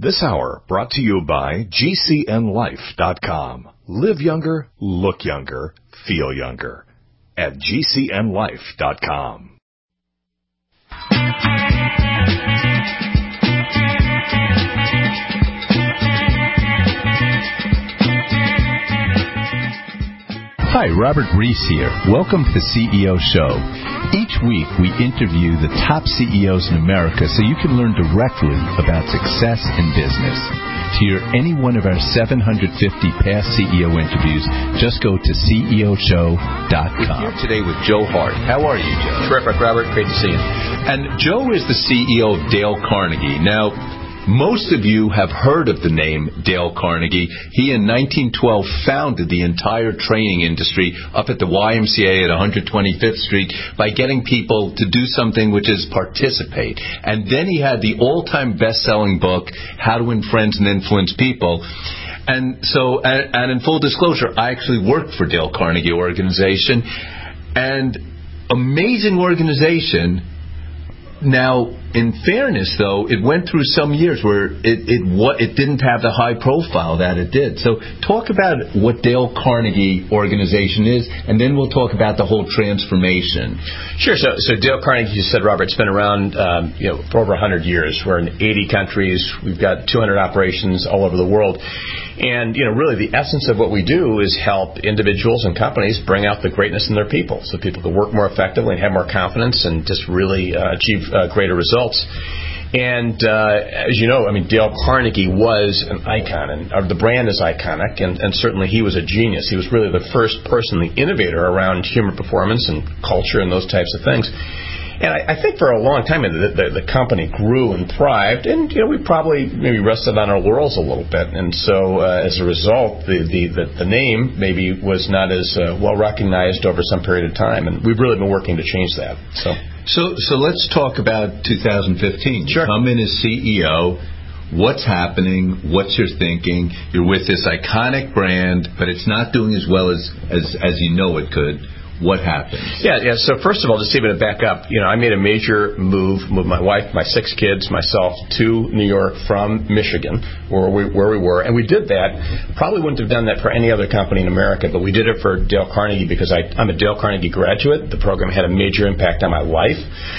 This hour brought to you by GCNLife.com. Live younger, look younger, feel younger at GCNLife.com. Hi, Robert Reese here. Welcome to the CEO Show. Each week, we interview the top CEOs in America so you can learn directly about success in business. To hear any one of our 750 past CEO interviews, just go to CEOShow.com. We're here today with Joe Hart. How are you, Joe? Terrific, Robert. Great to see you. And Joe is the CEO of Dale Carnegie. Now, most of you have heard of the name Dale Carnegie. He, in 1912, founded the entire training industry up at the YMCA at 125th Street by getting people to do something which is participate. And then he had the all-time best-selling book, How to Win Friends and Influence People. And so, and in full disclosure, I actually worked for Dale Carnegie Organization. And amazing organization. Now, in fairness, though, it went through some years where it didn't have the high profile that it did. So talk about what Dale Carnegie Organization is, and then we'll talk about the whole transformation. Sure. So Dale Carnegie, you said, Robert, it's been around for over 100 years. We're in 80 countries. We've got 200 operations all over the world. And, really the essence of what we do is help individuals and companies bring out the greatness in their people so people can work more effectively and have more confidence and just really achieve greater results. And as you know, Dale Carnegie was an icon, and the brand is iconic, and certainly he was a genius. He was really the first person, the innovator around human performance and culture and those types of things. And I think for a long time the company grew and thrived, and we probably maybe rested on our laurels a little bit. And so as a result, the name maybe was not as well recognized over some period of time, and we've really been working to change that. So let's talk about 2015. Sure. You come in as CEO. What's happening? What's your thinking? You're with this iconic brand, but it's not doing as well as you know it could. What happens? Yeah. So first of all, just even to back up, I made a major move with my wife, my 6 kids, myself to New York from Michigan, where we were, and we did that. Probably wouldn't have done that for any other company in America, but we did it for Dale Carnegie because I'm a Dale Carnegie graduate. The program had a major impact on my life.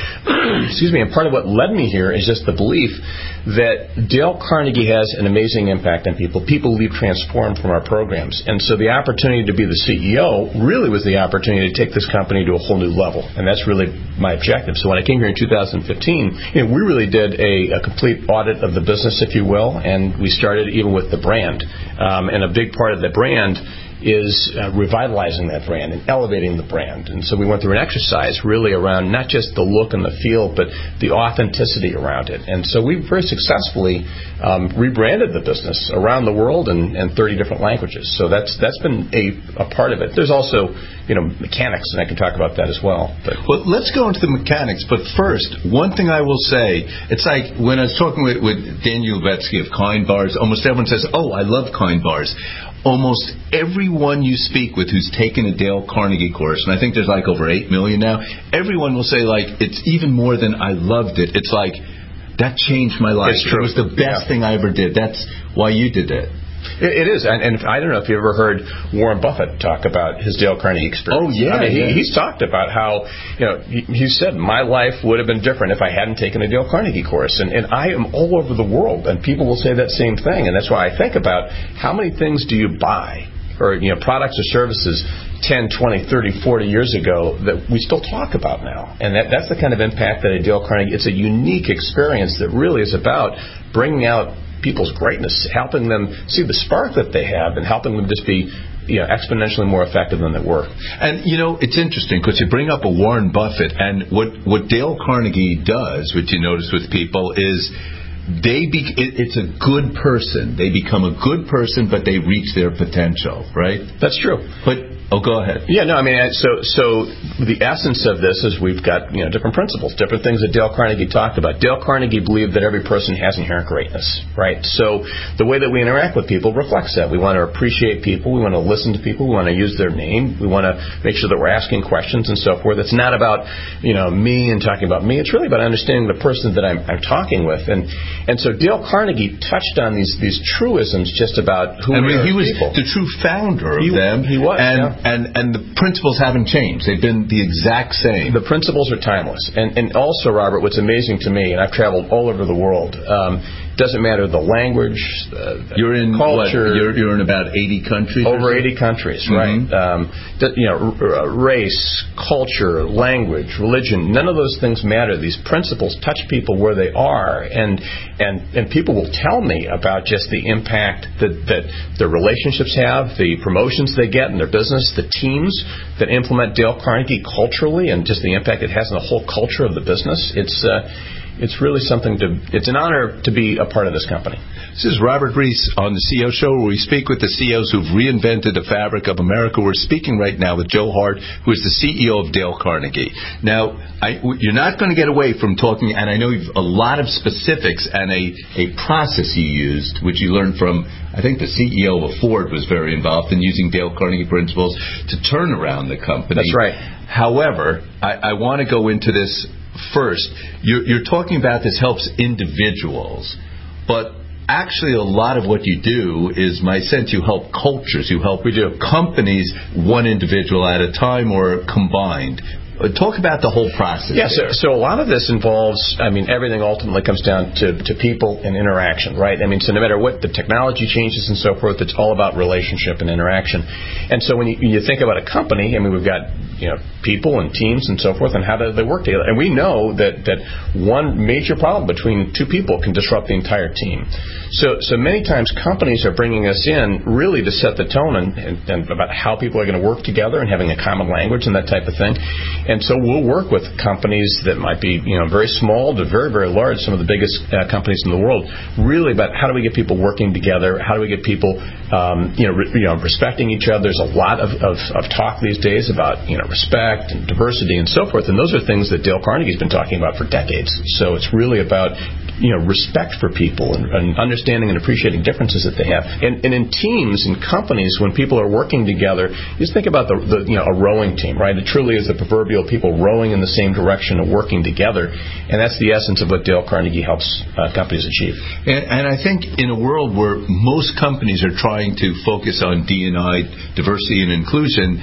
Excuse me. And part of what led me here is just the belief that Dale Carnegie has an amazing impact on people. People leave transformed from our programs, and so the opportunity to be the CEO really was the opportunity to take this company to a whole new level, and that's really my objective. So when I came here in 2015, we really did a complete audit of the business, if you will, and we started even with the brand. And a big part of the brand is revitalizing that brand and elevating the brand. And so we went through an exercise really around not just the look and the feel, but the authenticity around it. And so we very successfully rebranded the business around the world in 30 different languages. So that's been a part of it. There's also mechanics, and I can talk about that as well. Well, let's go into the mechanics. But first, one thing I will say, it's like when I was talking with Daniel Levetsky of Kind Bars, almost everyone says, "Oh, I love Kind Bars." Almost everyone you speak with who's taken a Dale Carnegie course, and I think there's like over 8 million now, everyone will say, it's even more than I loved it. It's like, that changed my life. It's true. It was the best thing I ever did. That's why you did it. It is, and I don't know if you ever heard Warren Buffett talk about his Dale Carnegie experience. Oh, yeah. He's talked about how, he said, my life would have been different if I hadn't taken a Dale Carnegie course. And I am all over the world, and people will say that same thing. And that's why I think about how many things do you buy, or products or services 10, 20, 30, 40 years ago that we still talk about now. And that's the kind of impact that a Dale Carnegie, it's a unique experience that really is about bringing out people's greatness, helping them see the spark that they have, and helping them just be exponentially more effective than they were. And it's interesting because you bring up a Warren Buffett, and what Dale Carnegie does, which you notice with people, is it's a good person. They become a good person, but they reach their potential, right? That's true. But Oh, go ahead. Yeah, no, I mean, so the essence of this is we've got different principles, different things that Dale Carnegie talked about. Dale Carnegie believed that every person has inherent greatness, right? So the way that we interact with people reflects that. We want to appreciate people. We want to listen to people. We want to use their name. We want to make sure that we're asking questions and so forth. It's not about me and talking about me. It's really about understanding the person that I'm talking with. And so Dale Carnegie touched on these truisms just about who he was people. The true founder of them. He was, and the principles haven't changed. They've been the exact same. The principles are timeless. And also, Robert, what's amazing to me, and I've traveled all over the world, doesn't matter the language, you're in culture. You're in about 80 countries. Over 80 countries, right? Race, culture, language, religion. None of those things matter. These principles touch people where they are, and people will tell me about just the impact that their relationships have, the promotions they get in their business, the teams that implement Dale Carnegie culturally, and just the impact it has on the whole culture of the business. It's really it's an honor to be a part of this company. This is Robert Reese on the CEO Show, where we speak with the CEOs who've reinvented the fabric of America. We're speaking right now with Joe Hart, who is the CEO of Dale Carnegie. Now, you're not going to get away from talking, and I know you've a lot of specifics and a process you used, which you learned from, I think the CEO of Ford was very involved in using Dale Carnegie principles to turn around the company. That's right. However, I want to go into this first. You're talking about this helps individuals, but actually a lot of what you do is, my sense, you help cultures. You help companies, one individual at a time or combined. Talk about the whole process. Yeah, so a lot of this involves, everything ultimately comes down to people and interaction, right? So no matter what the technology changes and so forth, it's all about relationship and interaction. And so when you think about a company, we've got people and teams and so forth, and how do they work together? And we know that one major problem between two people can disrupt the entire team. So many times companies are bringing us in really to set the tone and about how people are going to work together and having a common language and that type of thing. And so we'll work with companies that might be very small to very, very large, some of the biggest companies in the world, really about how do we get people working together, how do we get people respecting each other. There's a lot of talk these days about respect and diversity and so forth, and those are things that Dale Carnegie's been talking about for decades. So it's really about respect for people and understanding and appreciating differences that they have. And in teams and companies, when people are working together, just think about a rowing team, right? It truly is the proverbial people rowing in the same direction and working together, and that's the essence of what Dale Carnegie helps companies achieve. And I think in a world where most companies are trying to focus on D&I, diversity and inclusion,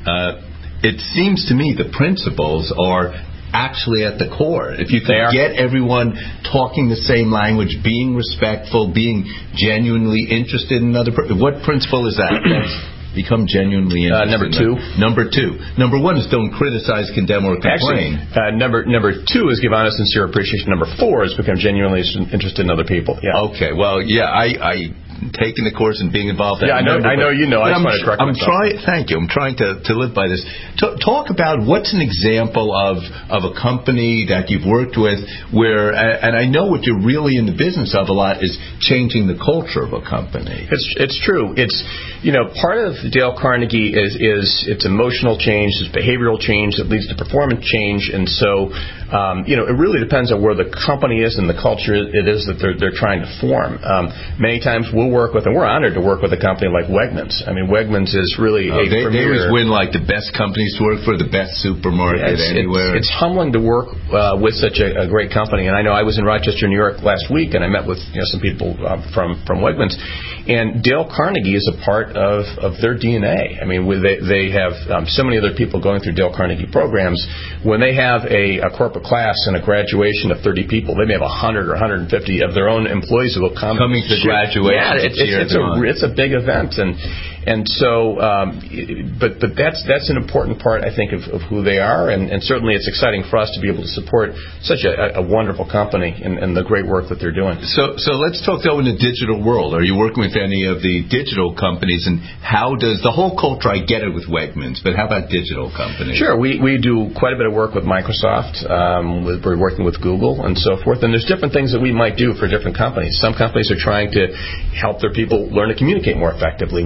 it seems to me the principles are actually at the core. If you can get everyone talking the same language, being respectful, being genuinely interested in another person. What principle is that? Become genuinely interested. Number two. Number one is don't criticize, condemn, or complain. Actually, number two is give honest, sincere appreciation. Number four is become genuinely interested in other people. Yeah. Okay. Well, yeah, I taking the course and being involved. Yeah, I know you know. I just want to correct myself. Thank you. I'm trying to live by this. Talk about what's an example of a company that you've worked with where, and I know what you're really in the business of a lot is changing the culture of a company. It's true. It's part of Dale Carnegie is it's emotional change, it's behavioral change that leads to performance change, and so it really depends on where the company is and the culture it is that they're trying to form. Many times we'll work with, and we're honored to work with a company like Wegmans. Wegmans is really a premier. They always win like the best companies to work for, the best supermarket anywhere. It's humbling to work with such a great company. And I know I was in Rochester, New York last week, and I met with some people from Wegmans. And Dale Carnegie is a part of their DNA. They have so many other people going through Dale Carnegie programs. When they have a corporate class and a graduation of 30 people, they may have 100 or 150 of their own employees who will come. Coming to graduation. Yeah, it's a big event, and so but that's an important part, I think, of who they are, and certainly it's exciting for us to be able to support such a wonderful company and the great work that they're doing. So let's talk though in the digital world. Are you working with any of the digital companies, and how does the whole culture? I get it with Wegmans, but how about digital companies? Sure, we do quite a bit of work with Microsoft. We're working with Google and so forth, and there's different things that we might do for different companies. Some companies are trying to help their people learn to communicate more effectively. We may do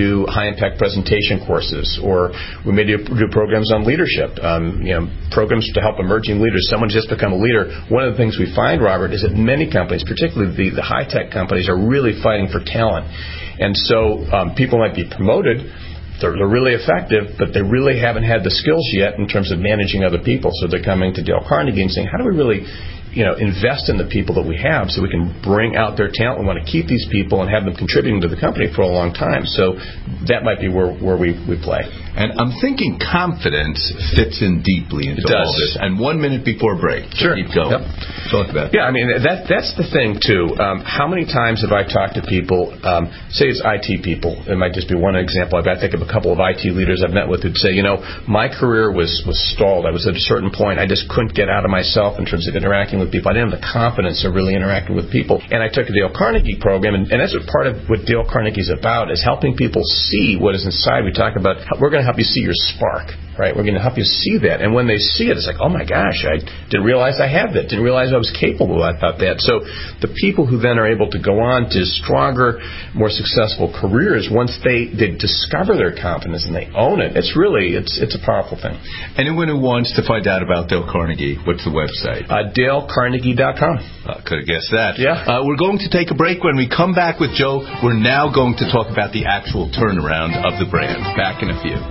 do high-impact presentation courses, or we may do programs on leadership, programs to help emerging leaders. Someone's just become a leader. One of the things we find, Robert, is that many companies, particularly the high-tech companies, are really fighting for talent. And so people might be promoted. They're really effective, but they really haven't had the skills yet in terms of managing other people. So they're coming to Dale Carnegie and saying, how do we really invest in the people that we have so we can bring out their talent? We want to keep these people and have them contributing to the company for a long time. So that might be where we play. And I'm thinking confidence fits in deeply into all this. And 1 minute before break. Sure. Keep going. Yep. Talk about it. Yeah, I mean, that's the thing, too. How many times have I talked to people, say it's IT people. It might just be one example. I think of a couple of IT leaders I've met with who'd say, my career was stalled. I was at a certain point. I just couldn't get out of myself in terms of interacting with people. I didn't have the confidence of really interacting with people. And I took a Dale Carnegie program, and that's what part of what Dale Carnegie is about, is helping people see what is inside. We talk about, we're going to help you see your spark, right? We're going to help you see that. And when they see it, it's like, oh my gosh, I didn't realize I had that. Didn't realize I was capable about that. So the people who then are able to go on to stronger, more successful careers, once they discover their confidence and they own it, it's a powerful thing. Anyone who wants to find out about Dale Carnegie, what's the website? DaleCarnegie.com. Could have guessed that. Yeah. We're going to take a break. When we come back with Joe, we're now going to talk about the actual turnaround of the brand. Back in a few.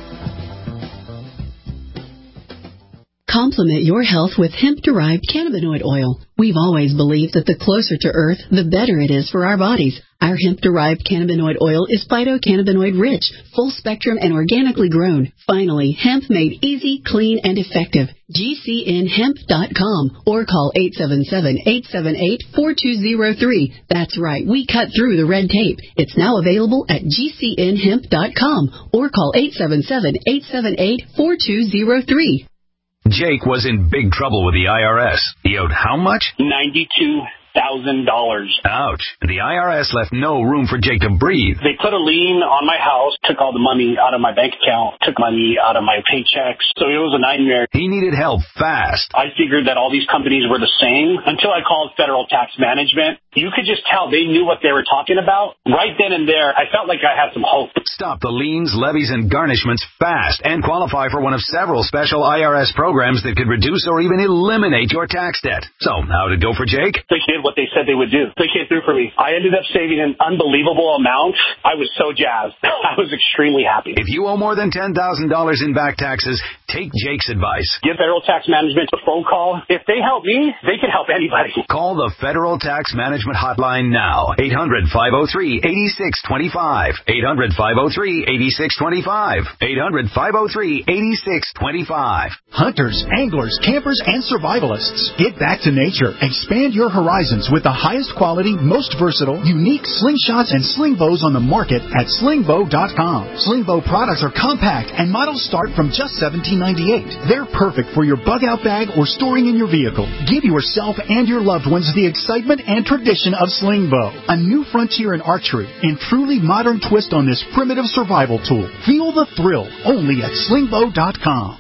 Complement your health with hemp-derived cannabinoid oil. We've always believed that the closer to Earth, the better it is for our bodies. Our hemp-derived cannabinoid oil is phytocannabinoid-rich, full-spectrum, and organically grown. Finally, hemp made easy, clean, and effective. GCNhemp.com or call 877-878-4203. That's right, we cut through the red tape. It's now available at GCNhemp.com or call 877-878-4203. Jake was in big trouble with the IRS. He owed how much? $92,000. Ouch. The IRS left no room for Jake to breathe. They put a lien on my house, took all the money out of my bank account, took money out of my paychecks. So it was a nightmare. He needed help fast. I figured that all these companies were the same until I called Federal Tax Management. You could just tell they knew what they were talking about. Right then and there, I felt like I had some hope. Stop the liens, levies, and garnishments fast and qualify for one of several special IRS programs that could reduce or even eliminate your tax debt. So, how did it go for Jake? They did what they said they would do. They came through for me. I ended up saving an unbelievable amount. I was so jazzed. I was extremely happy. If you owe more than $10,000 in back taxes, take Jake's advice. Give Federal Tax Management a phone call. If they help me, they can help anybody. Call the Federal Tax Management Hotline now. 800-503-8625. 800-503-8625. 800-503-8625. Hunters, anglers, campers, and survivalists. Get back to nature. Expand your horizons with the highest quality, most versatile, unique slingshots and sling bows on the market at slingbow.com. Slingbow products are compact and models start from just $17.98. They're perfect for your bug out bag or storing in your vehicle. Give yourself and your loved ones the excitement and tradition of Slingbow, a new frontier in archery and truly modern twist on this primitive survival tool. Feel the thrill only at slingbow.com.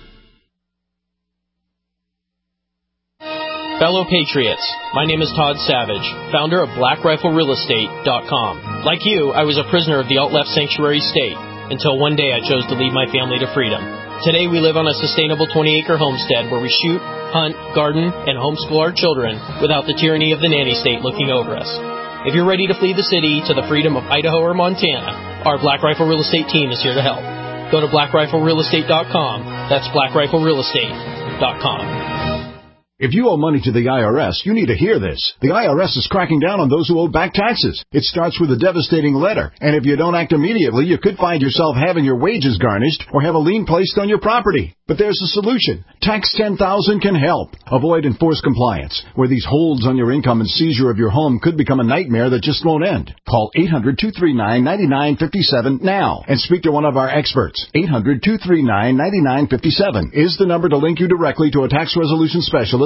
Fellow Patriots, my name is Todd Savage, founder of BlackRifleRealEstate.com. Like you, I was a prisoner of the alt-left sanctuary state until one day I chose to lead my family to freedom. Today we live on a sustainable 20-acre homestead where we shoot, hunt, garden, and homeschool our children without the tyranny of the nanny state looking over us. If you're ready to flee the city to the freedom of Idaho or Montana, our Black Rifle Real Estate team is here to help. Go to BlackRifleRealEstate.com. That's BlackRifleRealEstate.com. If you owe money to the IRS, you need to hear this. The IRS is cracking down on those who owe back taxes. It starts with a devastating letter, and if you don't act immediately, you could find yourself having your wages garnished or have a lien placed on your property. But there's a solution. Tax 10,000 can help. Avoid enforced compliance, where these holds on your income and seizure of your home could become a nightmare that just won't end. Call 800-239-9957 now and speak to one of our experts. 800-239-9957 is the number to link you directly to a tax resolution specialist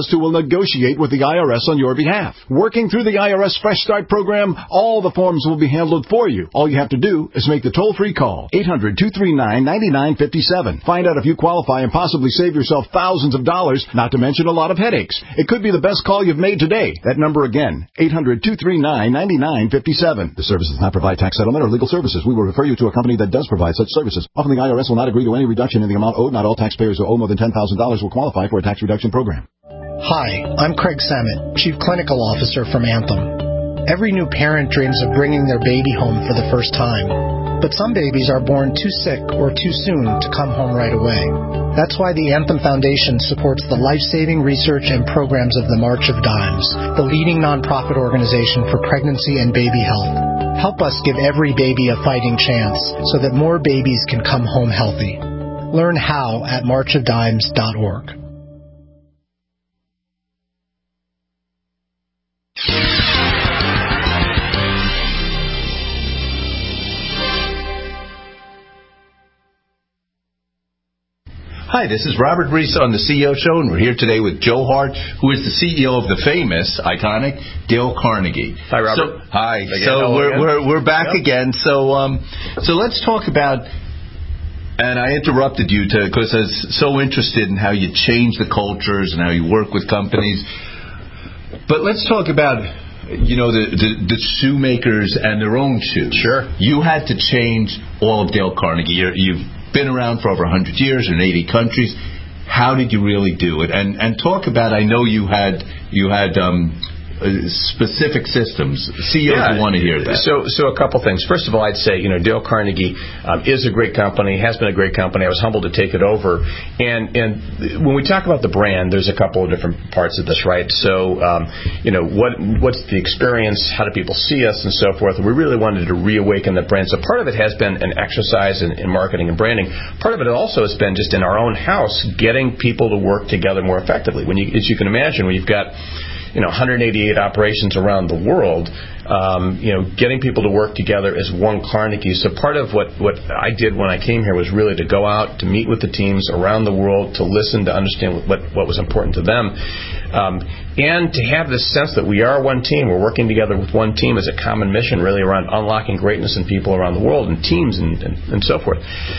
specialist who will negotiate with the IRS on your behalf. Working through the IRS Fresh Start program, all the forms will be handled for you. All you have to do is make the toll-free call, 800-239-9957. Find out if you qualify and possibly save yourself thousands of dollars, not to mention a lot of headaches. It could be the best call you've made today. That number again, 800-239-9957. The service does not provide tax settlement or legal services. We will refer you to a company that does provide such services. Often the IRS will not agree to any reduction in the amount owed. Not all taxpayers who owe more than $10,000 will qualify for a tax reduction program. Hi, I'm Craig Samet, Chief Clinical Officer from Anthem. Every new parent dreams of bringing their baby home for the first time. But some babies are born too sick or too soon to come home right away. That's why the Anthem Foundation supports the life-saving research and programs of the March of Dimes, the leading nonprofit organization for pregnancy and baby health. Help us give every baby a fighting chance so that more babies can come home healthy. Learn how at marchofdimes.org. Hi, this is Robert Reese on the CEO Show, and we're here today with Joe Hart, who is the CEO of the famous, iconic Dale Carnegie. Hi, Robert. Hi. So we're back again. So let's talk about. And I interrupted you because I was so interested in how you change the cultures and how you work with companies. But let's talk about, the shoemakers and their own shoes. Sure. You had to change all of Dale Carnegie. You've been around for over 100 years in 80 countries. How did you really do it? And talk about, I know you had specific systems. CEOs want to hear that. So a couple things. First of all, I'd say, Dale Carnegie is a great company, has been a great company. I was humbled to take it over. And when we talk about the brand, there's a couple of different parts of this, right? So, what's the experience? How do people see us and so forth? And we really wanted to reawaken the brand. So part of it has been an exercise in marketing and branding. Part of it also has been just in our own house, getting people to work together more effectively. As you can imagine, when you've got 188 operations around the world, getting people to work together as one Carnegie. So part of what I did when I came here was really to go out, to meet with the teams around the world, to listen, to understand what was important to them, and to have this sense that we are one team. We're working together with one team as a common mission, really around unlocking greatness in people around the world and teams and so forth.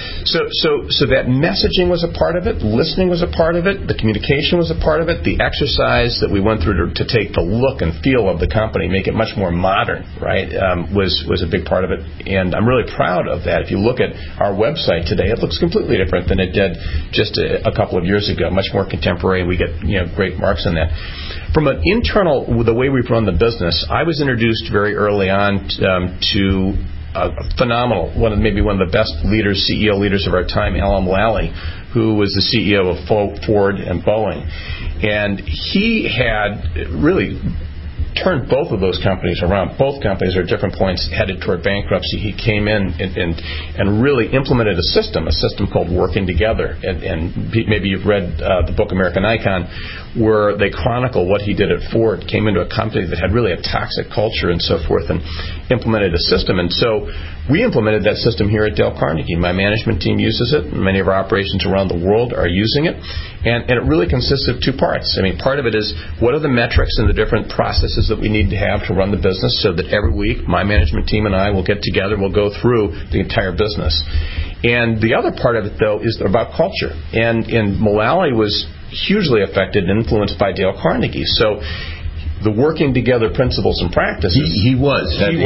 So that messaging was a part of it, listening was a part of it, the communication was a part of it, the exercise that we went through to take the look and feel of the company, make it much more modern, right, was a big part of it. And I'm really proud of that. If you look at our website today, it looks completely different than it did just a couple of years ago, much more contemporary, and we get great marks on that. From an internal, the way we run the business, I was introduced very early on to phenomenal, maybe one of the best leaders, CEO leaders of our time, Alan Mulally, who was the CEO of Ford and Boeing. And he had really turned both of those companies around. Both companies are at different points headed toward bankruptcy. He came in and really implemented a system called Working Together. And maybe you've read the book American Icon, where they chronicle what he did at Ford, came into a company that had really a toxic culture and so forth, and implemented a system. And so we implemented that system here at Dale Carnegie. My management team uses it. Many of our operations around the world are using it. And it really consists of two parts. I mean, part of it is what are the metrics and the different processes that we need to have to run the business, so that every week my management team and I will get together, we'll go through the entire business. And the other part of it, though, is about culture. And Mulally was hugely affected and influenced by Dale Carnegie. So the working together principles and practices. He was.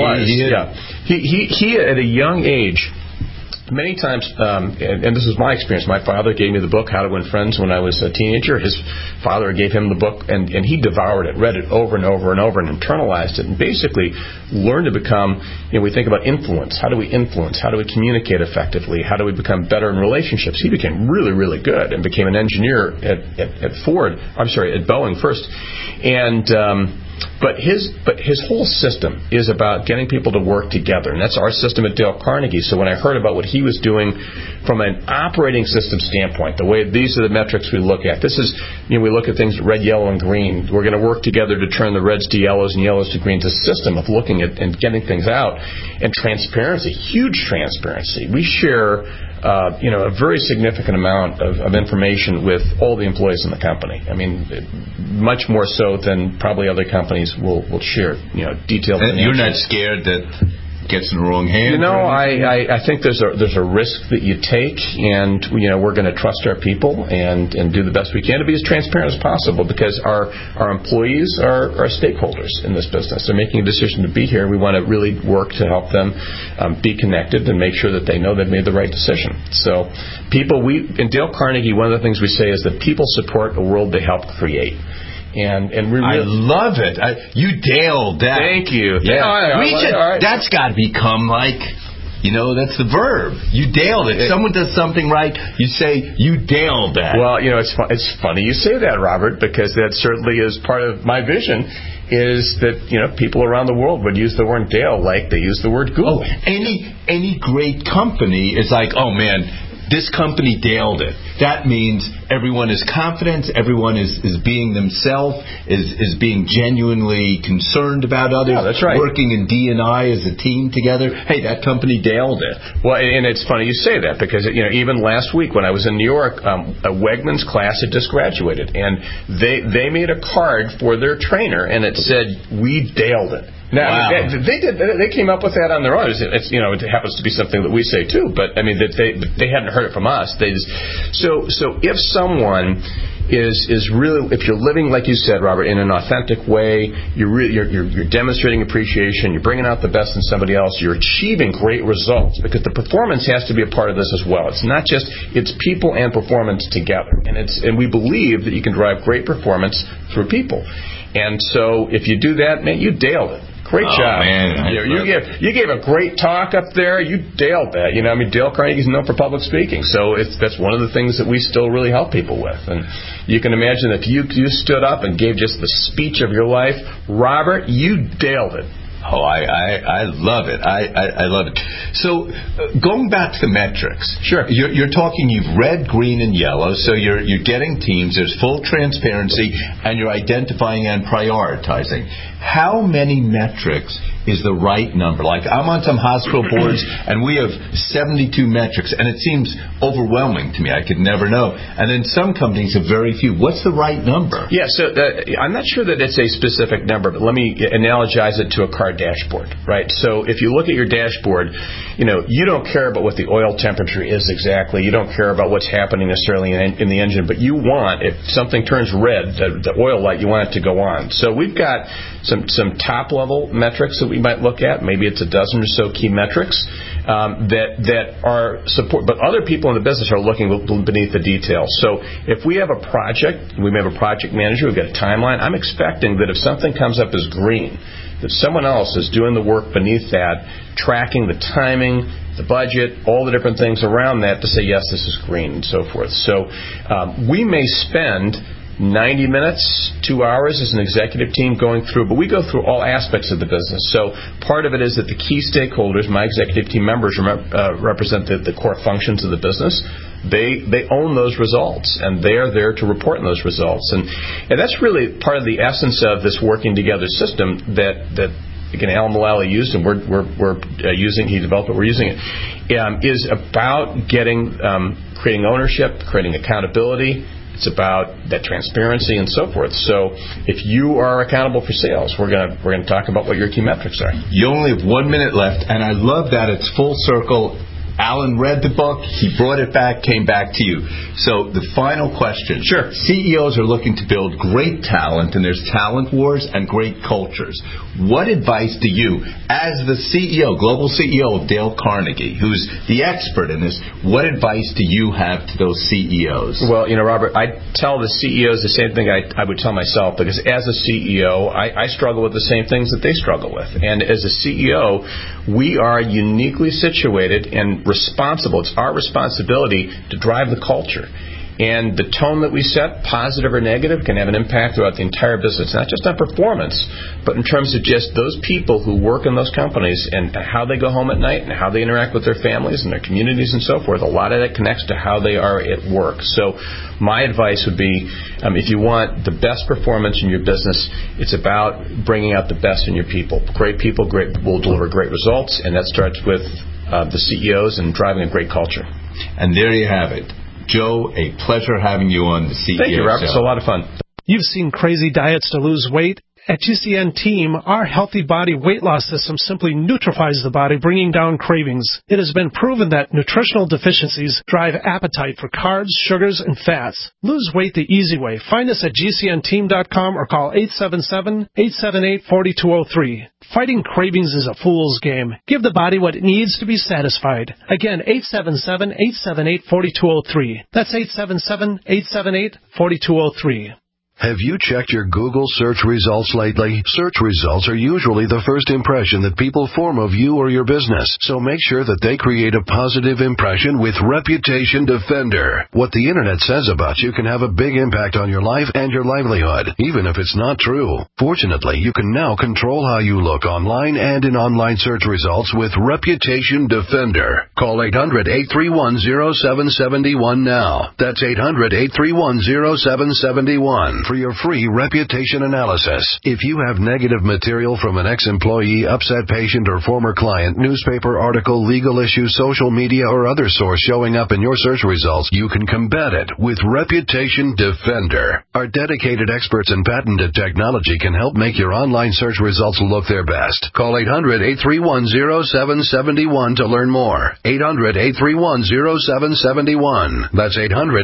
He at a young age, many times, and this is my experience, my father gave me the book How to Win Friends when I was a teenager. His father gave him the book, and he devoured it, read it over and over and over, and internalized it, and basically learned to become, we think about influence. How do we influence? How do we communicate effectively? How do we become better in relationships? He became really, really good and became an engineer at Boeing first. And But his whole system is about getting people to work together, and that's our system at Dale Carnegie. So when I heard about what he was doing from an operating system standpoint, the way these are the metrics we look at. This is, we look at things red, yellow, and green. We're going to work together to turn the reds to yellows and yellows to greens. A system of looking at and getting things out, and transparency, huge transparency. We share a very significant amount of information with all the employees in the company. I mean, much more so than probably other companies will share, detailed. And you're not scared that gets in the wrong hands? I think there's a risk that you take, and we're going to trust our people and do the best we can to be as transparent as possible, because our employees are stakeholders in this business. They're making a decision to be here. We want to really work to help them be connected and make sure that they know they've made the right decision. So people, in Dale Carnegie, one of the things we say is that people support a world they help create. And we really, I love it. You nailed that. Thank you. Yeah. That's got to become like, that's the verb. You nailed it. Someone does something right, you say, you nailed that. Well, it's funny you say that, Robert, because that certainly is part of my vision, is that, people around the world would use the word Dale like they use the word Google. Any great company is like, oh, man, this company nailed it. That means everyone is confident, everyone is being themselves, is being genuinely concerned about others. Yeah, that's right. Working in D&I as a team together. Hey, that company nailed it. Well, and it's funny you say that, because even last week when I was in New York, a Wegmans class had just graduated, and they made a card for their trainer, and it said, "We nailed it." Now, wow. They came up with that on their own. It happens to be something that we say too, but I mean, they hadn't heard it from us. So if someone is really, if you're living, like you said, Robert, in an authentic way, you're demonstrating appreciation, you're bringing out the best in somebody else, you're achieving great results, because the performance has to be a part of this as well. It's not just, it's people and performance together, and we believe that you can drive great performance through people. And so if you do that, man, you nailed it. Great job. Man. You gave a great talk up there. You nailed that. Dale Carnegie's known for public speaking, so that's one of the things that we still really help people with. And you can imagine if you stood up and gave just the speech of your life, Robert, you nailed it. Oh, I love it. I love it. So, going back to the metrics. Sure. You're talking, you've red, green, and yellow, so you're getting teams, there's full transparency, and you're identifying and prioritizing. How many metrics is the right number? Like, I'm on some hospital boards, and we have 72 metrics, and it seems overwhelming to me. I could never know. And then some companies have very few. What's the right number? Yeah, so I'm not sure that it's a specific number, but let me analogize it to a car dashboard, right? So if you look at your dashboard, you don't care about what the oil temperature is exactly. You don't care about what's happening necessarily in the engine, but you want, if something turns red, the oil light, you want it to go on. So we've got some top-level metrics that we might look at. Maybe it's a dozen or so key metrics that are support. But other people in the business are looking beneath the details. So if we have a project, we may have a project manager, we've got a timeline, I'm expecting that if something comes up as green, that someone else is doing the work beneath that, tracking the timing, the budget, all the different things around that to say, yes, this is green, and so forth. So we may spend 90 minutes, 2 hours as an executive team going through, but we go through all aspects of the business. So part of it is that the key stakeholders, my executive team members, represent the core functions of the business. They own those results, and they are there to report on those results. And that's really part of the essence of this working together system that again, Alan Mulally used, and we're using. He developed it. We're using it. Is about creating ownership, creating accountability. It's about that transparency and so forth. So if you are accountable for sales, we're gonna talk about what your key metrics are. You only have 1 minute left, and I love that it's full circle. Alan read the book, he brought it back, came back to you. So the final question. Sure. CEOs are looking to build great talent, and there's talent wars and great cultures. What advice do you, as the CEO, global CEO of Dale Carnegie, who's the expert in this, what advice do you have to those CEOs? Well, Robert, I tell the CEOs the same thing I would tell myself, because as a CEO, I struggle with the same things that they struggle with. And as a CEO, we are uniquely situated and responsible. It's our responsibility to drive the culture. And the tone that we set, positive or negative, can have an impact throughout the entire business, not just on performance, but in terms of just those people who work in those companies and how they go home at night and how they interact with their families and their communities and so forth. A lot of that connects to how they are at work. So my advice would be, if you want the best performance in your business, it's about bringing out the best in your people. Great people will deliver great results, and that starts with the CEOs and driving a great culture. And there you have it. Joe, a pleasure having you on the CEO Thank you, Robert. It's a lot of fun. You've seen crazy diets to lose weight. At GCN Team, our Healthy Body weight loss system simply neutralizes the body, bringing down cravings. It has been proven that nutritional deficiencies drive appetite for carbs, sugars, and fats. Lose weight the easy way. Find us at GCNteam.com or call 877-878-4203. Fighting cravings is a fool's game. Give the body what it needs to be satisfied. Again, 877-878-4203. That's 877-878-4203. Have you checked your Google search results lately? Search results are usually the first impression that people form of you or your business, so make sure that they create a positive impression with Reputation Defender. What the Internet says about you can have a big impact on your life and your livelihood, even if it's not true. Fortunately, you can now control how you look online and in online search results with Reputation Defender. Call 800-831-0771 now. That's 800-831-0771. For your free reputation analysis. If you have negative material from an ex-employee, upset patient, or former client, newspaper article, legal issue, social media, or other source showing up in your search results, you can combat it with Reputation Defender. Our dedicated experts in patented technology can help make your online search results look their best. Call 800-831-0771 to learn more. 800-831-0771. That's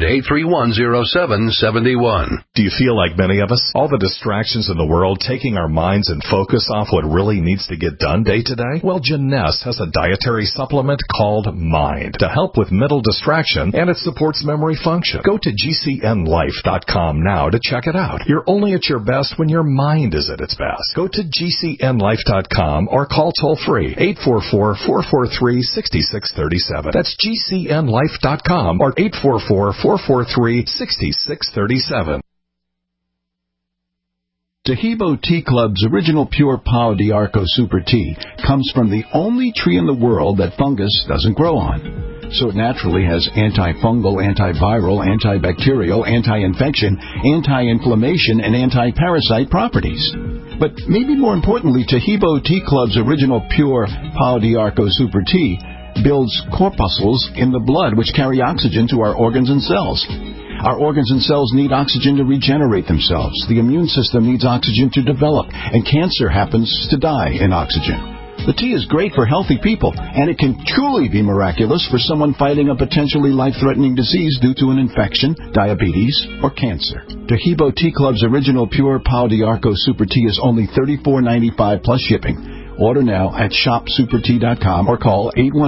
800-831-0771. Do you feel like many of us? All the distractions in the world taking our minds and focus off what really needs to get done day to day? Well, Jeunesse has a dietary supplement called Mind to help with mental distraction, and it supports memory function. Go to GCNlife.com now to check it out. You're only at your best when your mind is at its best. Go to GCNlife.com or call toll-free 844-443-6637. That's GCNlife.com or 844-443-6637. Taheebo Tea Club's original pure Pau d'Arco Super Tea comes from the only tree in the world that fungus doesn't grow on. So it naturally has antifungal, antiviral, antibacterial, anti-infection, anti-inflammation, and anti-parasite properties. But maybe more importantly, Taheebo Tea Club's original pure Pau d'Arco Super Tea builds corpuscles in the blood which carry oxygen to our organs and cells. Our organs and cells need oxygen to regenerate themselves. The immune system needs oxygen to develop, and cancer happens to die in oxygen. The tea is great for healthy people, and it can truly be miraculous for someone fighting a potentially life-threatening disease due to an infection, diabetes, or cancer. Taheebo Tea Club's original pure Pau d'Arco Super Tea is only $34.95 plus shipping. Order now at shopsupertea.com or call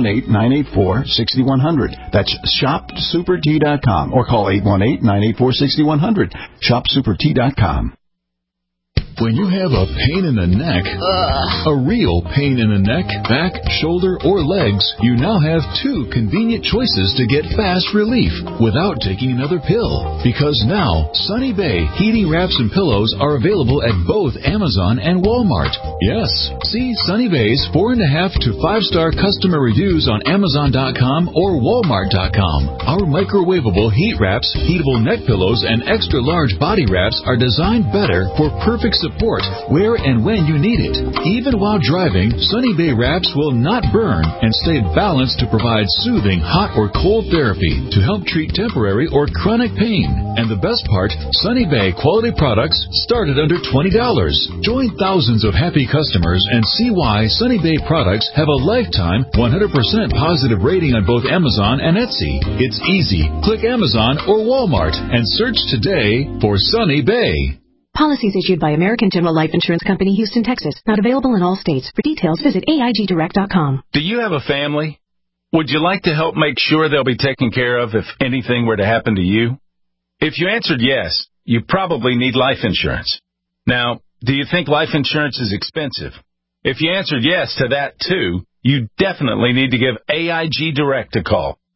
818-984-6100. That's shopsupertea.com or call 818-984-6100. Shopsupertea.com. When you have a pain in the neck, a real pain in the neck, back, shoulder, or legs, you now have two convenient choices to get fast relief without taking another pill. Because now, Sunny Bay heating wraps and pillows are available at both Amazon and Walmart. Yes, see Sunny Bay's 4.5 to 5-star customer reviews on Amazon.com or Walmart.com. Our microwavable heat wraps, heatable neck pillows, and extra large body wraps are designed better for perfect support where and when you need it. Even while driving, Sunny Bay wraps will not burn and stay balanced to provide soothing hot or cold therapy to help treat temporary or chronic pain. And the best part, Sunny Bay quality products start at under $20. Join thousands of happy customers and see why Sunny Bay products have a lifetime 100% positive rating on both Amazon and Etsy. It's easy. Click Amazon or Walmart and search today for Sunny Bay. Policies issued by American General Life Insurance Company, Houston, Texas. Not available in all states. For details, visit AIGdirect.com. Do you have a family? Would you like to help make sure they'll be taken care of if anything were to happen to you? If you answered yes, you probably need life insurance. Now, do you think life insurance is expensive? If you answered yes to that too, you definitely need to give AIG Direct a call.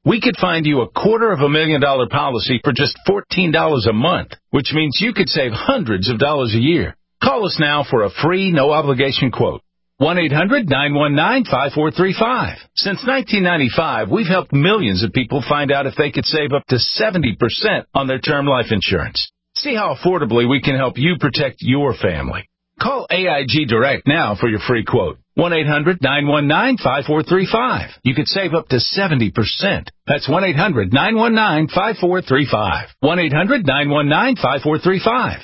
we could find you a $250,000 policy for just $14 a month, which means you could save hundreds of dollars a year. Call us now for a free, no-obligation quote. 1-800-919-5435. Since 1995, we've helped millions of people find out if they could save up to 70% on their term life insurance. See how affordably we can help you protect your family. Call AIG Direct now for your free quote. 1-800-919-5435. You could save up to 70%. That's 1-800-919-5435. 1-800-919-5435.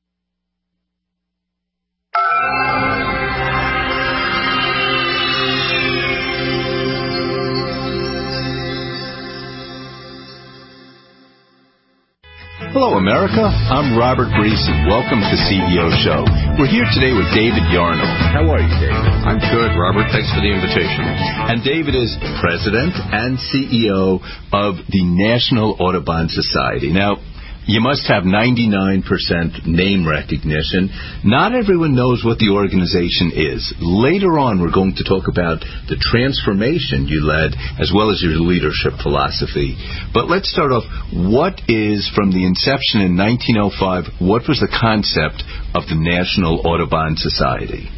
Hello, America. I'm Robert Greason. Welcome to the CEO Show. We're here today with David Yarnold. How are you, David? I'm good, Robert. Thanks for the invitation. And David is President and CEO of the National Audubon Society. Now, you must have 99% name recognition. Not everyone knows what the organization is. Later on, we're going to talk about the transformation you led, as well as your leadership philosophy. But let's start off. What is, from the inception in 1905, what was the concept of the National Audubon Society?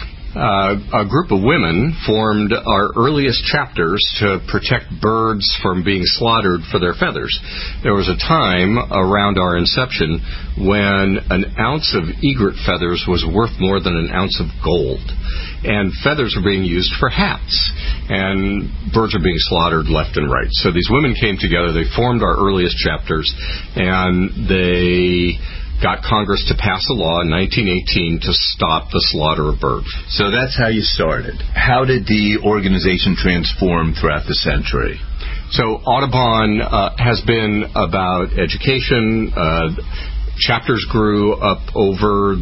A group of women formed our earliest chapters to protect birds from being slaughtered for their feathers. There was a time around our inception when an ounce of egret feathers was worth more than an ounce of gold. And feathers are being used for hats. And birds are being slaughtered left and right. So these women came together, they formed our earliest chapters, and they got Congress to pass a law in 1918 to stop the slaughter of birds. So that's how you started. How did the organization transform throughout the century? So Audubon has been about education. Chapters grew up over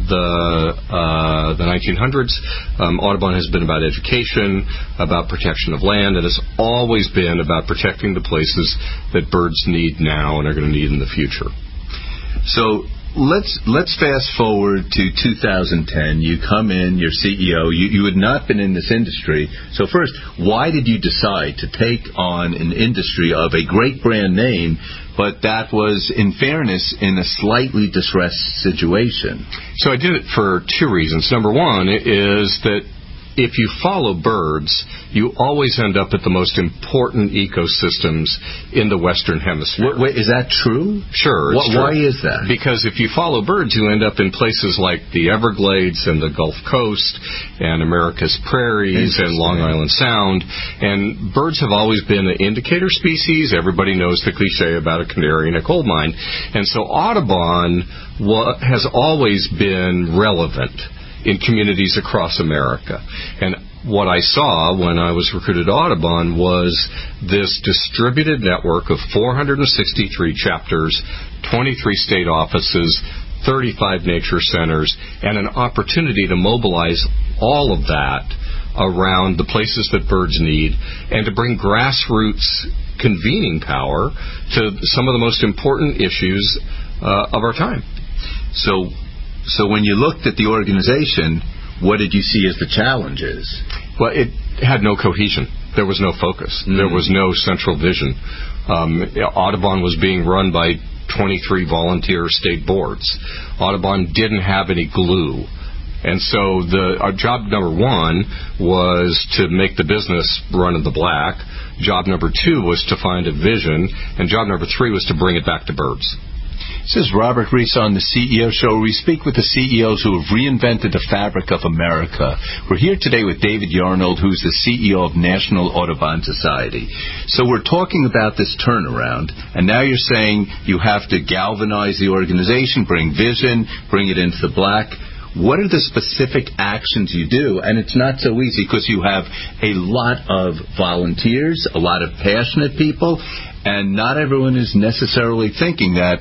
the 1900s. Audubon has been about education, about protection of land, and has always been about protecting the places that birds need now and are going to need in the future. So let's fast forward to 2010. You come in, you're CEO. You had not been in this industry. So first, why did you decide to take on an industry of a great brand name, but that was, in fairness, in a slightly distressed situation? So I did it for two reasons. Number one is that if you follow birds, you always end up at the most important ecosystems in the Western Hemisphere. Wait, is that true? Sure. It's true. Why is that? Because if you follow birds, you end up in places like the Everglades and the Gulf Coast and America's prairies and Long Island Sound. And birds have always been an indicator species. Everybody knows the cliche about a canary in a coal mine. And so Audubon has always been relevant in communities across America. And what I saw when I was recruited to Audubon was this distributed network of 463 chapters, 23 state offices, 35 nature centers, and an opportunity to mobilize all of that around the places that birds need and to bring grassroots convening power to some of the most important issues of our time. So when you looked at the organization, what did you see as the challenges? Well, it had no cohesion. There was no focus. There was no central vision. Audubon was being run by 23 volunteer state boards. Audubon didn't have any glue. And so our job number one was to make the business run in the black. Job number two was to find a vision. And job number three was to bring it back to birds. This is Robert Reese on the CEO Show. We speak with the CEOs who have reinvented the fabric of America. We're here today with David Yarnold, who's the CEO of National Audubon Society. So we're talking about this turnaround, and now you're saying you have to galvanize the organization, bring vision, bring it into the black. What are the specific actions you do? And it's not so easy because you have a lot of volunteers, a lot of passionate people, and not everyone is necessarily thinking that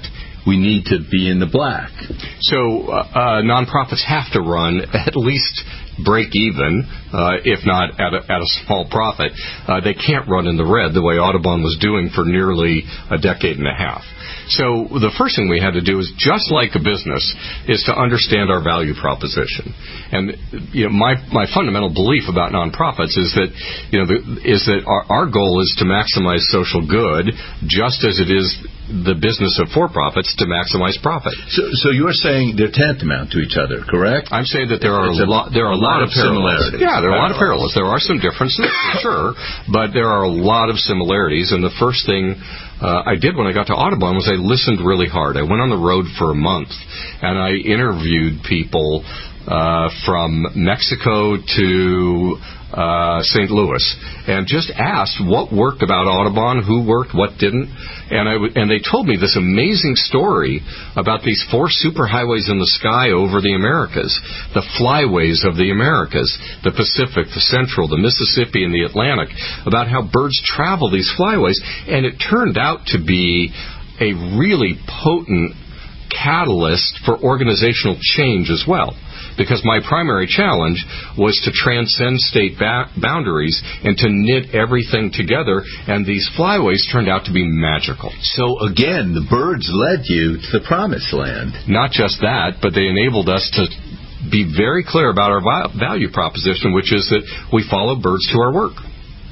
we need to be in the black. So nonprofits have to run at least break even, if not at a small profit. They can't run in the red the way Audubon was doing for nearly a decade and a half. So the first thing we had to do is, just like a business, is to understand our value proposition. And my fundamental belief about nonprofits is that our goal is to maximize social good, just as it is the business of for-profits to maximize profit. So you're saying they're tantamount to each other, correct? I'm saying that there are a lot of similarities. Yeah, there are a lot of parallels. There are some differences, for sure, but there are a lot of similarities. And the first thing I did when I got to Audubon was I listened really hard. I went on the road for a month, and I interviewed people from Mexico to St. Louis, and just asked what worked about Audubon, who worked, what didn't, and they told me this amazing story about these 4 superhighways in the sky over the Americas, the flyways of the Americas, the Pacific, the Central, the Mississippi, and the Atlantic, about how birds travel these flyways, and it turned out to be a really potent catalyst for organizational change as well. Because my primary challenge was to transcend state boundaries and to knit everything together, and these flyways turned out to be magical. So again, the birds led you to the promised land. Not just that, but they enabled us to be very clear about our value proposition, which is that we follow birds to our work.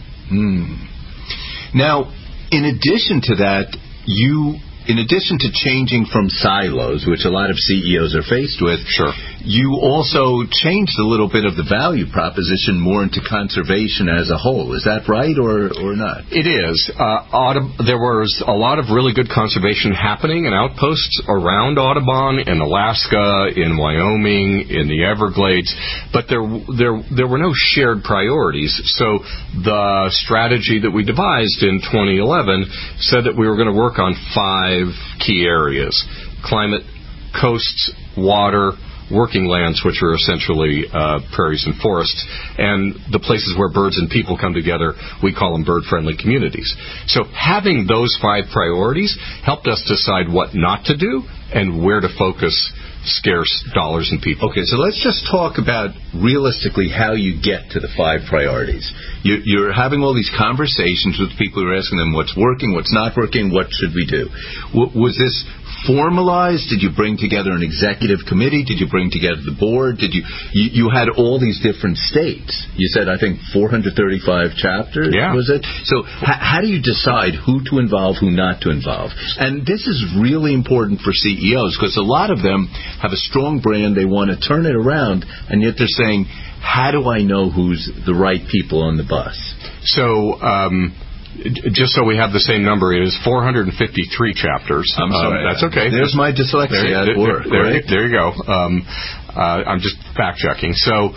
Now, in addition to that, in addition to changing from silos, which a lot of CEOs are faced with, sure, you also changed a little bit of the value proposition more into conservation as a whole. Is that right or not? It is. There was a lot of really good conservation happening in outposts around Audubon, in Alaska, in Wyoming, in the Everglades, but there were no shared priorities. So the strategy that we devised in 2011 said that we were going to work on 5 key areas: climate, coasts, water, working lands, which are essentially prairies and forests, and the places where birds and people come together, we call them bird-friendly communities. So having those 5 priorities helped us decide what not to do and where to focus scarce dollars and people. Okay, so let's just talk about realistically how you get to the 5 priorities. You're having all these conversations with people. You're asking them what's working, what's not working, what should we do. Was this formalized? Did you bring together an executive committee? Did you bring together the board? You had all these different states. You said, I think, 435 chapters, was it? So how do you decide who to involve, who not to involve? And this is really important for CEOs, because a lot of them have a strong brand, they want to turn it around, and yet they're saying, how do I know who's the right people on the bus? So, just so we have the same number, it is 453 chapters. I'm sorry. That's okay. There's my dyslexia at work. There you go. I'm just fact-checking. So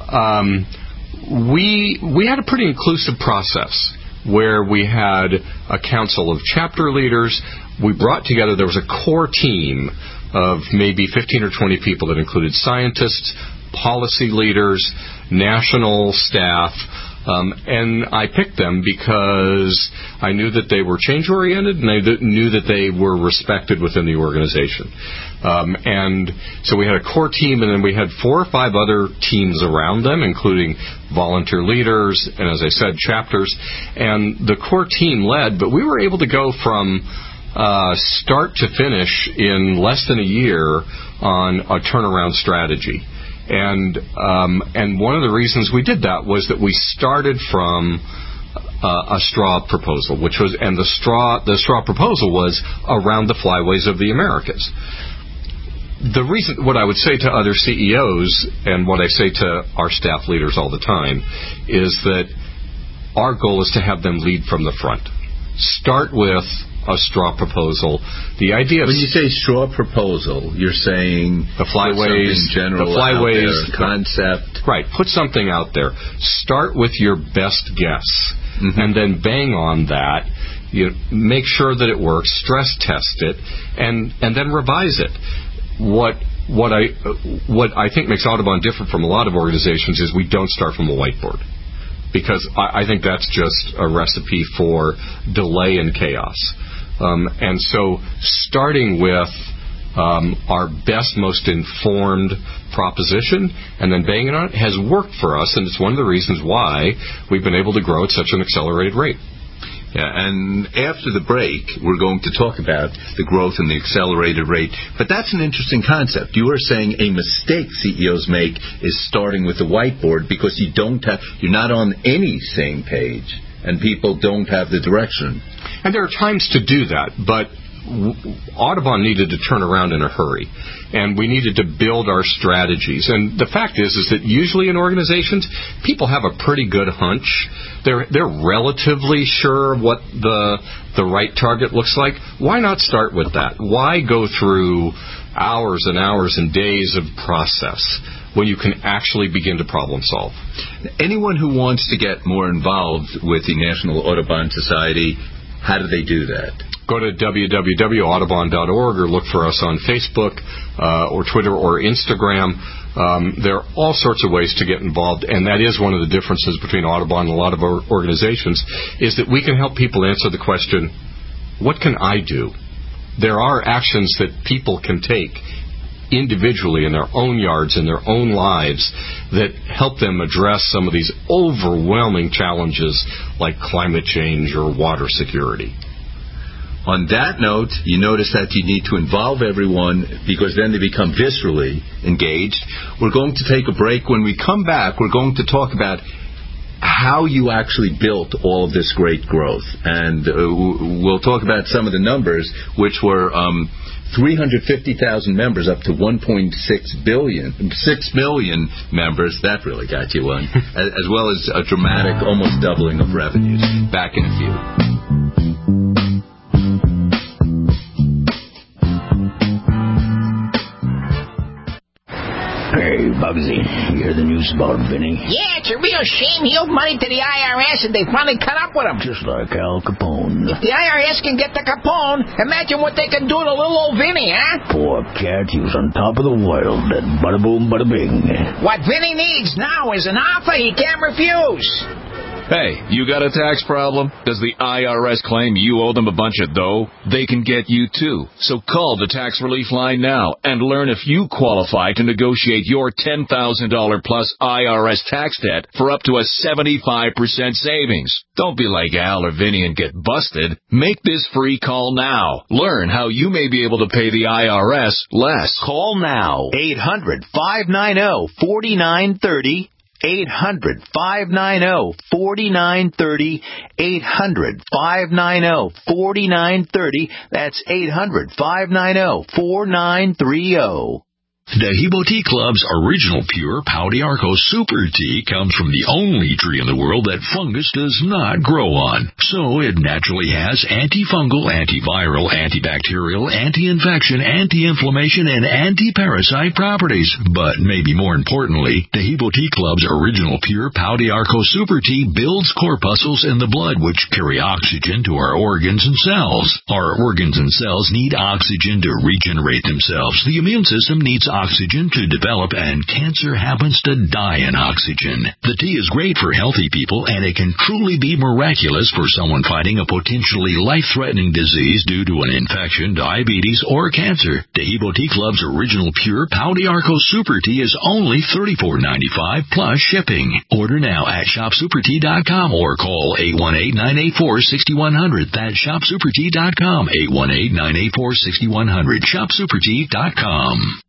we had a pretty inclusive process where we had a council of chapter leaders. We brought together, there was a core team of maybe 15 or 20 people that included scientists, policy leaders, national staff, and I picked them because I knew that they were change-oriented and I knew that they were respected within the organization. And so we had a core team, and then we had 4 or 5 other teams around them, including volunteer leaders and, as I said, chapters. And the core team led, but we were able to go from start to finish in less than a year on a turnaround strategy. And one of the reasons we did that was that we started from a straw proposal, which was, and the straw proposal was around the flyways of the Americas. The reason, what I would say to other CEOs, and what I say to our staff leaders all the time, is that our goal is to have them lead from the front. Start with a straw proposal. The idea of, when you say straw proposal, you're saying the flyways, concept. Right. Put something out there. Start with your best guess, and then bang on that. Make sure that it works. Stress test it, and then revise it. What I think makes Audubon different from a lot of organizations is we don't start from a whiteboard, because I think that's just a recipe for delay and chaos. And so starting with our best, most informed proposition, and then banging on it has worked for us, and it's one of the reasons why we've been able to grow at such an accelerated rate. Yeah, and after the break, we're going to talk about the growth and the accelerated rate. But that's an interesting concept. You are saying a mistake CEOs make is starting with the whiteboard because you're not on any same page, and people don't have the direction. And there are times to do that, but Audubon needed to turn around in a hurry, and we needed to build our strategies. And the fact is that usually in organizations, people have a pretty good hunch. They're relatively sure what the right target looks like. Why not start with that? Why go through hours and hours and days of process when you can actually begin to problem solve? Anyone who wants to get more involved with the National Audubon Society, how do they do that? Go to www.audubon.org or look for us on Facebook or Twitter or Instagram. There are all sorts of ways to get involved, and that is one of the differences between Audubon and a lot of our organizations, is that we can help people answer the question, what can I do? There are actions that people can take individually in their own yards, in their own lives, that help them address some of these overwhelming challenges like climate change or water security. On that note, you notice that you need to involve everyone because then they become viscerally engaged. We're going to take a break. When we come back, we're going to talk about how you actually built all of this great growth. And we'll talk about some of the numbers, which were 350,000 members up to 1.6 billion, 6 million members. That really got you one. As well as a dramatic almost doubling of revenues. Back in a few. Hey, Bugsy, you hear the news about Vinny? Yeah, it's a real shame. He owed money to the IRS, and they finally caught up with him. Just like Al Capone. If the IRS can get to Capone, imagine what they can do to little old Vinny, huh? Poor cat, he was on top of the world, and bada boom, bada bing. What Vinny needs now is an offer he can't refuse. Hey, you got a tax problem? Does the IRS claim you owe them a bunch of dough? They can get you too. So call the Tax Relief Line now and learn if you qualify to negotiate your $10,000 plus IRS tax debt for up to a 75% savings. Don't be like Al or Vinny and get busted. Make this free call now. Learn how you may be able to pay the IRS less. Call now. 800-590-4930. 800-590-4930. 800-590-4930. That's 800-590-4930. Dehibo Tea Club's original pure Pau d'Arco Super Tea comes from the only tree in the world that fungus does not grow on. So it naturally has antifungal, antiviral, antibacterial, anti-infection, anti-inflammation, and anti-parasite properties. But maybe more importantly, Dehibo Tea Club's original pure Pau d'Arco Super Tea builds corpuscles in the blood which carry oxygen to our organs and cells. Our organs and cells need oxygen to regenerate themselves. The immune system needs oxygen to develop, and cancer happens to die in oxygen. The tea is great for healthy people, and it can truly be miraculous for someone fighting a potentially life-threatening disease due to an infection, diabetes, or cancer. Dehibo Tea Club's original pure Pau d'Arco Super Tea is only $34.95 plus shipping. Order now at shopsupertea.com or call 818-984-6100. That's shopsupertea.com, 818-984-6100, shopsupertea.com.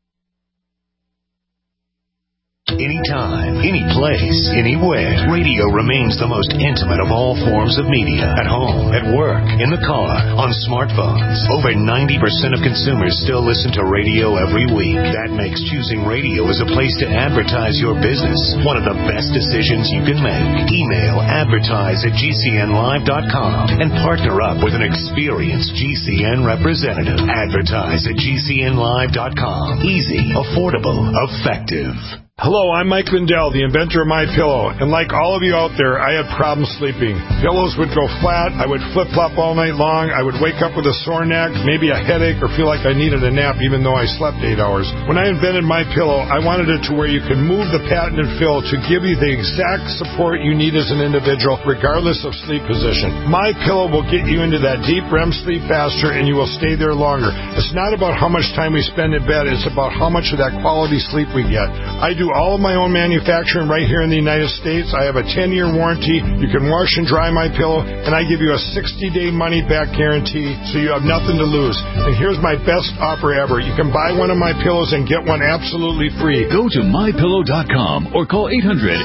Anytime, any place, anywhere. Radio remains the most intimate of all forms of media. At home, at work, in the car, on smartphones. Over 90% of consumers still listen to radio every week. That makes choosing radio as a place to advertise your business one of the best decisions you can make. Email advertise@gcnlive.com and partner up with an experienced GCN representative. Advertise@gcnlive.com. Easy, affordable, effective. Hello, I'm Mike Lindell, the inventor of MyPillow, and like all of you out there, I had problems sleeping. Pillows would go flat, I would flip-flop all night long, I would wake up with a sore neck, maybe a headache, or feel like I needed a nap even though I slept 8 hours. When I invented MyPillow, I wanted it to where you can move the patented fill to give you the exact support you need as an individual, regardless of sleep position. MyPillow will get you into that deep REM sleep faster, and you will stay there longer. It's not about how much time we spend in bed, it's about how much of that quality sleep we get. I do all of my own manufacturing right here in the United States. I have a 10-year warranty. You can wash and dry MyPillow, and I give you a 60-day money-back guarantee, so you have nothing to lose. And here's my best offer ever. You can buy one of my pillows and get one absolutely free. Go to MyPillow.com or call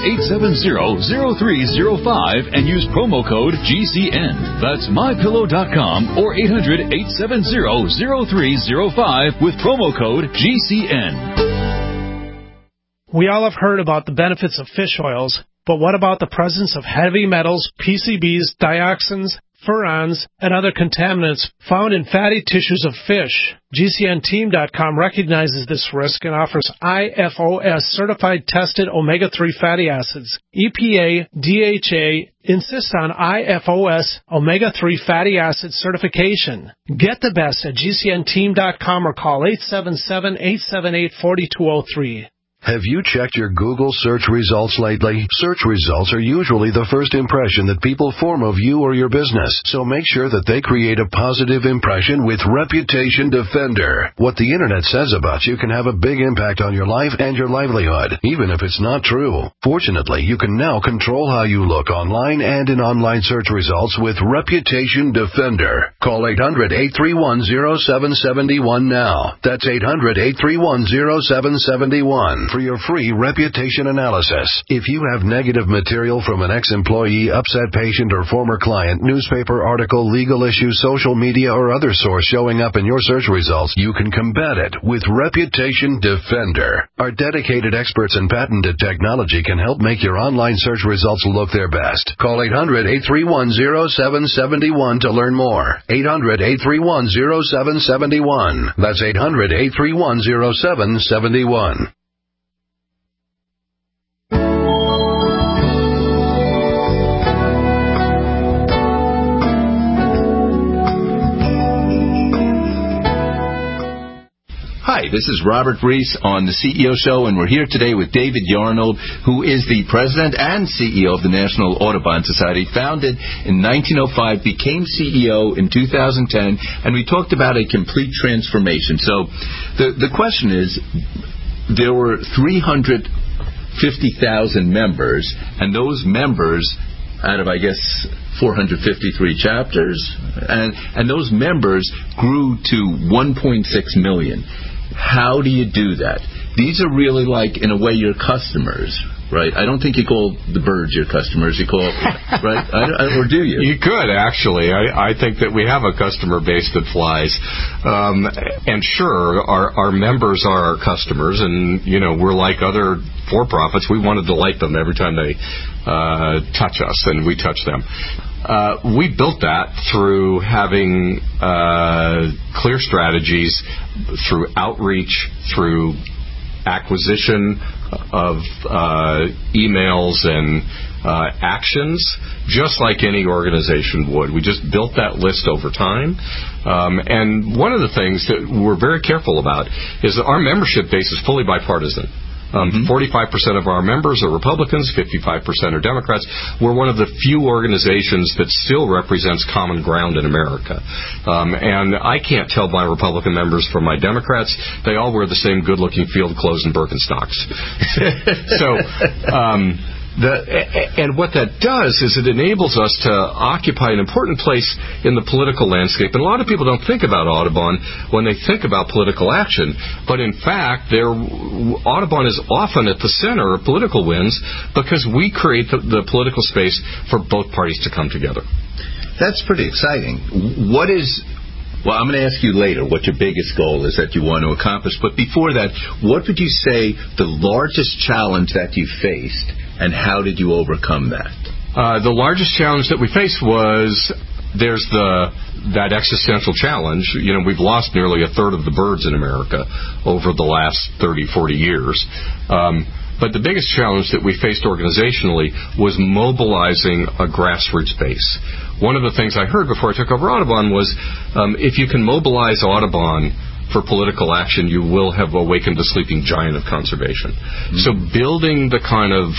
800-870-0305 and use promo code GCN. That's MyPillow.com or 800-870-0305 with promo code GCN. We all have heard about the benefits of fish oils, but what about the presence of heavy metals, PCBs, dioxins, furans, and other contaminants found in fatty tissues of fish? GCNteam.com recognizes this risk and offers IFOS certified tested omega-3 fatty acids. EPA, DHA insist on IFOS omega-3 fatty acid certification. Get the best at GCNteam.com or call 877-878-4203. Have you checked your Google search results lately? Search results are usually the first impression that people form of you or your business, so make sure that they create a positive impression with Reputation Defender. What the Internet says about you can have a big impact on your life and your livelihood, even if it's not true. Fortunately, you can now control how you look online and in online search results with Reputation Defender. Call 800-831-0771 now. That's 800-831-0771. For your free reputation analysis. If you have negative material from an ex-employee, upset patient, or former client, newspaper article, legal issue, social media, or other source showing up in your search results, you can combat it with Reputation Defender. Our dedicated experts in patented technology can help make your online search results look their best. Call 800-831-0771 to learn more. 800-831-0771. That's 800-831-0771. Hi, this is Robert Reese on the CEO Show, and we're here today with David Yarnold, who is the president and CEO of the National Audubon Society, founded in 1905, became CEO in 2010, and we talked about a complete transformation. So the question is, there were 350,000 members, and those members out of, I guess, 453 chapters, and those members grew to 1.6 million. How do you do that? These are really like, in a way, your customers, right? I don't think you call the birds your customers. You call, right? Or do you? You could, actually. I think that we have a customer base that flies. And sure, our members are our customers, and, you know, we're like other for-profits. We want to delight them every time they touch us, and we touch them. We built that through having clear strategies, through outreach, through acquisition of emails and actions, just like any organization would. We just built that list over time. And one of the things that we're very careful about is that our membership base is fully bipartisan. 45% of our members are Republicans, 55% are Democrats. We're one of the few organizations that still represents common ground in America. And I can't tell my Republican members from my Democrats. They all wear the same good-looking field clothes and Birkenstocks. And what that does is it enables us to occupy an important place in the political landscape. And a lot of people don't think about Audubon when they think about political action. But in fact, Audubon is often at the center of political wins because we create the political space for both parties to come together. That's pretty exciting. Well, I'm going to ask you later what your biggest goal is that you want to accomplish. But before that, what would you say the largest challenge that you faced, and how did you overcome that? The largest challenge that we faced was there's that existential challenge. You know, we've lost nearly a third of the birds in America over the last 30, 40 years. But the biggest challenge that we faced organizationally was mobilizing a grassroots base. One of the things I heard before I took over Audubon was if you can mobilize Audubon for political action, you will have awakened the sleeping giant of conservation. So building the kind of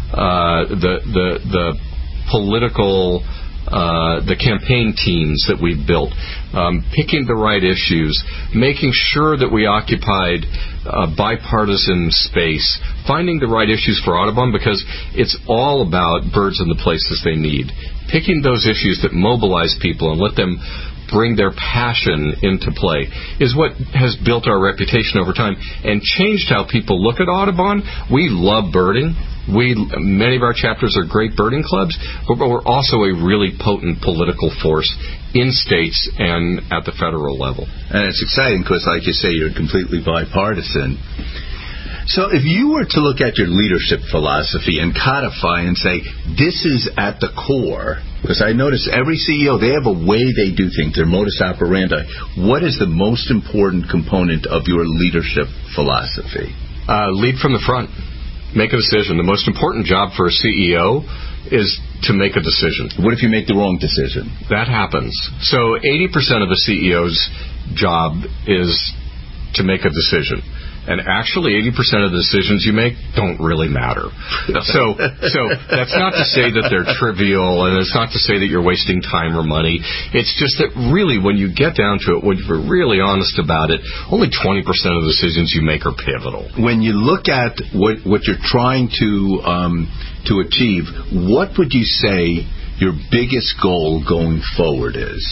the political the campaign teams that we've built, picking the right issues, making sure that we occupied bipartisan space, finding the right issues for Audubon, because it's all about birds in the places they need. Picking those issues that mobilize people and let them bring their passion into play is what has built our reputation over time and changed how people look at Audubon. We love birding. Many of our chapters are great birding clubs, but we're also a really potent political force in states and at the federal level. And it's exciting because, like you say, you're completely bipartisan. So if you were to look at your leadership philosophy and codify and say, this is at the core, because I notice every CEO, they have a way they do things, their modus operandi. What is the most important component of your leadership philosophy? Lead from the front. Make a decision. The most important job for a CEO is to make a decision. What if you make the wrong decision? That happens. So 80% of a CEO's job is to make a decision. And actually, 80% of the decisions you make don't really matter. So that's not to say that they're trivial, and it's not to say that you're wasting time or money. It's just that really, when you get down to it, when you're really honest about it, only 20% of the decisions you make are pivotal. When you look at what you're trying to achieve, what would you say your biggest goal going forward is?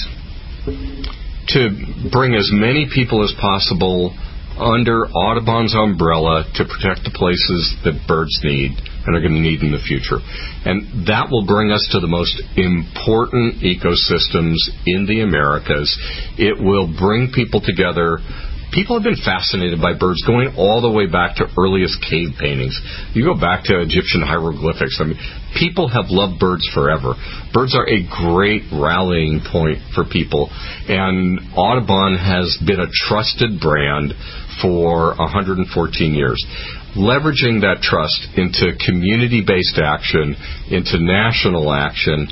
To bring as many people as possible under Audubon's umbrella to protect the places that birds need and are going to need in the future. And that will bring us to the most important ecosystems in the Americas. It will bring people together. People have been fascinated by birds going all the way back to earliest cave paintings. You go back to Egyptian hieroglyphics. I mean, people have loved birds forever. Birds are a great rallying point for people. And Audubon has been a trusted brand for 114 years. Leveraging that trust into community-based action, into national action,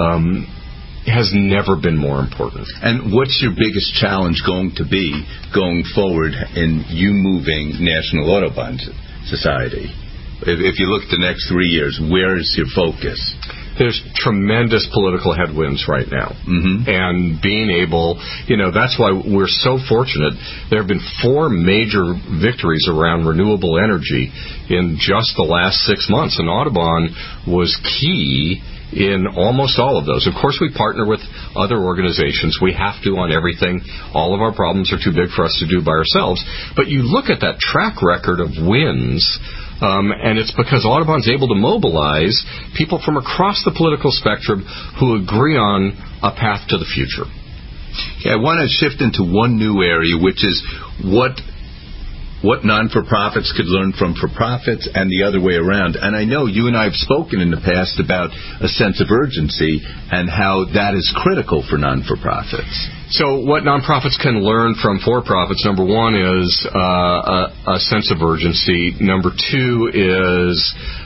has never been more important. And what's your biggest challenge going to be going forward in you moving National Audubon Society? If you look at the next 3 years, where is your focus? There's tremendous political headwinds right now. And being able, that's why we're so fortunate. There have been 4 major victories around renewable energy in just the last 6 months, and Audubon was key in almost all of those. Of course, we partner with other organizations. We have to on everything. All of our problems are too big for us to do by ourselves. But you look at that track record of wins, and it's because Audubon's able to mobilize people from across the political spectrum who agree on a path to the future. Okay, I want to shift into one new area, which is what non-for-profits could learn from for-profits and the other way around. And I know you and I have spoken in the past about a sense of urgency and how that is critical for non-for-profits. So what nonprofits can learn from for-profits, number one, is a sense of urgency. Number two is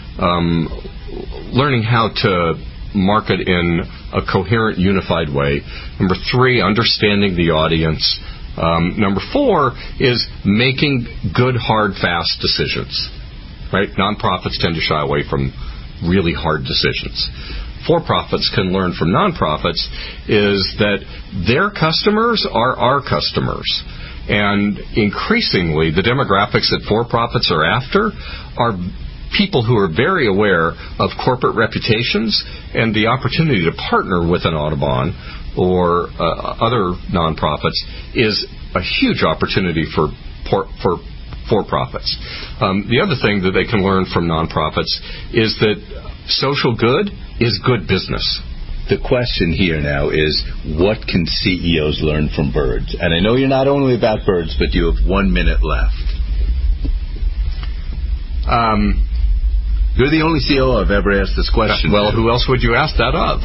learning how to market in a coherent, unified way. Number three, understanding the audience. Number four is making good, hard, fast decisions. Right? Nonprofits tend to shy away from really hard decisions. For-profits can learn from nonprofits is that their customers are our customers. And increasingly, the demographics that for-profits are after are people who are very aware of corporate reputations and the opportunity to partner with an Audubon or other nonprofits is a huge opportunity for for-profits. The other thing that they can learn from nonprofits is that social good is good business. The question here now is, what can CEOs learn from birds? And I know you're not only about birds, but you have 1 minute left. You're the only CEO I've ever asked this question. Well, who else would you ask that of?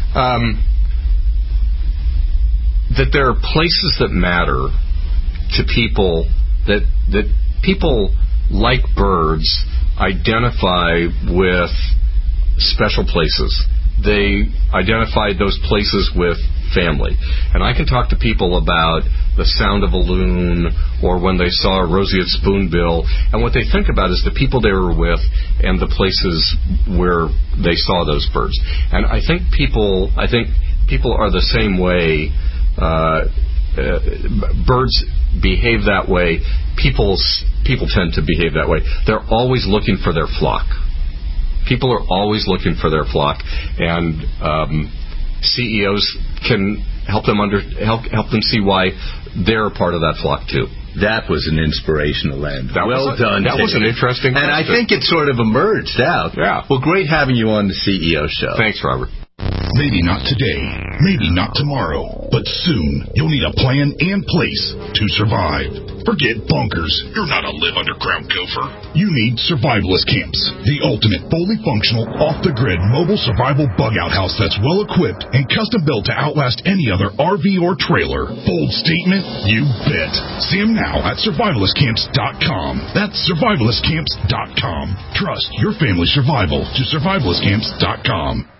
That there are places that matter to people, that people like birds identify with special places. They identify those places with family. And I can talk to people about the sound of a loon or when they saw a roseate spoonbill, and what they think about is the people they were with and the places where they saw those birds. And I think people are the same way. Birds behave that way. People tend to behave that way. They're always looking for their flock. People are always looking for their flock, and CEOs can help them see why they're a part of that flock too. That was an inspirational end. Well done. That was an interesting question. And I think it sort of emerged out. Yeah. Well, great having you on the CEO show. Thanks, Robert. Maybe not today, maybe not tomorrow, but soon you'll need a plan and place to survive. Forget bunkers. You're not a live underground gopher. You need Survivalist Camps, the ultimate fully functional, off-the-grid mobile survival bug-out house that's well-equipped and custom-built to outlast any other RV or trailer. Bold statement? You bet. See them now at survivalistcamps.com. That's survivalistcamps.com. Trust your family's survival to survivalistcamps.com.